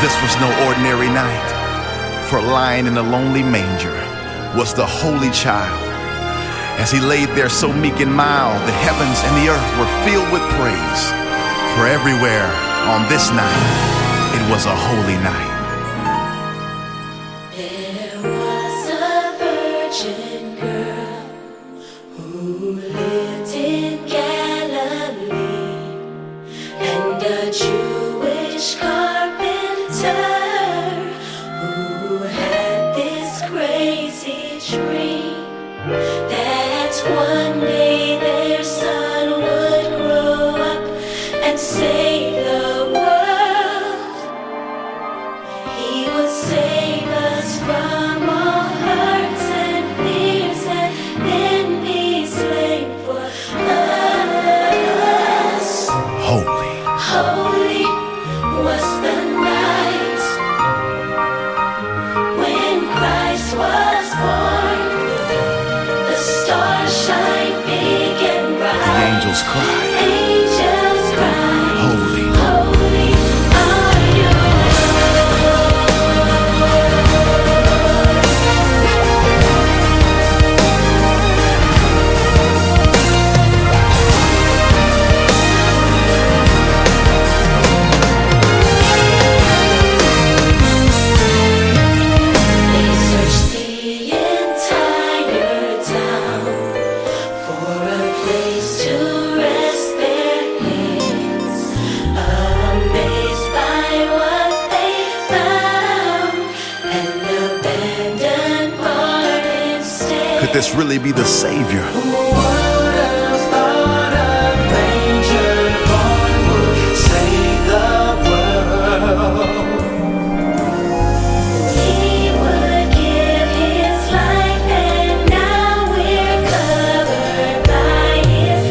This was no ordinary night, for lying in a lonely manger was the holy child. As he laid there so meek and mild, the heavens and the earth were filled with praise. For everywhere on this night, it was a holy night. There was a virgin girl who lived in Galilee, and a Jewish carpenter who had this crazy dream that one day their son would grow up and save the world. He would save us from all hurts and fears and then be slain for us. Holy, holy was the night when Christ was born. The stars shine big and bright. the angels cried. Angels cry. Holy, Holy are you. They searched the entire town for a place to rest their heads, amazed by what they found, an abandoned barn instead. Could this really be the Savior? He would give his life, and now we're covered by his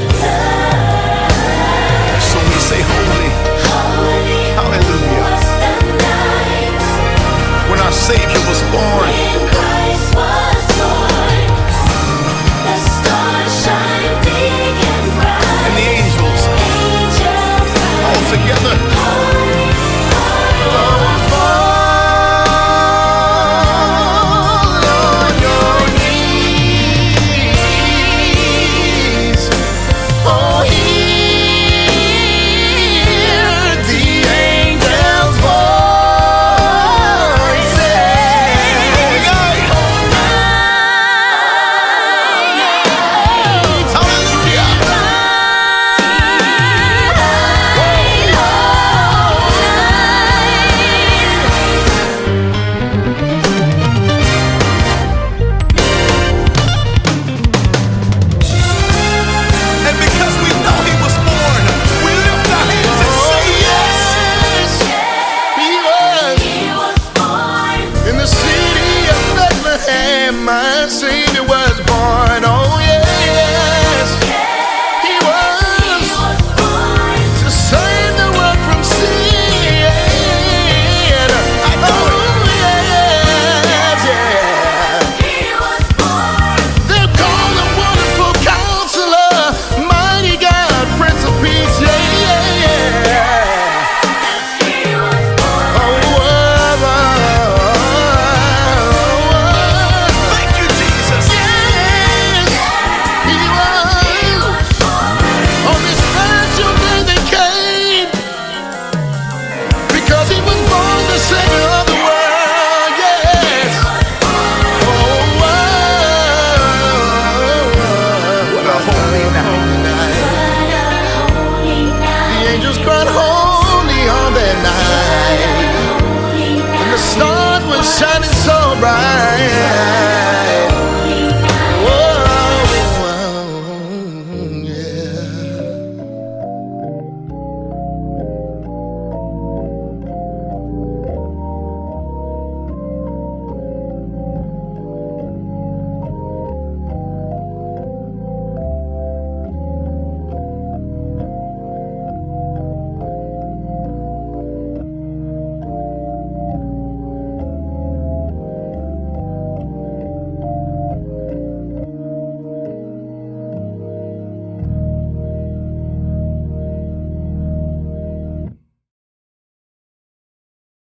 love. So we say holy, Holy hallelujah. was the night When our Savior was born, when Christ was born. The stars shine big and bright. and the angels Angels cry. all together. Holy are you. Fall on your knees. Oh, hear the angels' voices. And because we know he was born, we lift our hands and say yes. He was He was born. in the city of Bethlehem, my Savior.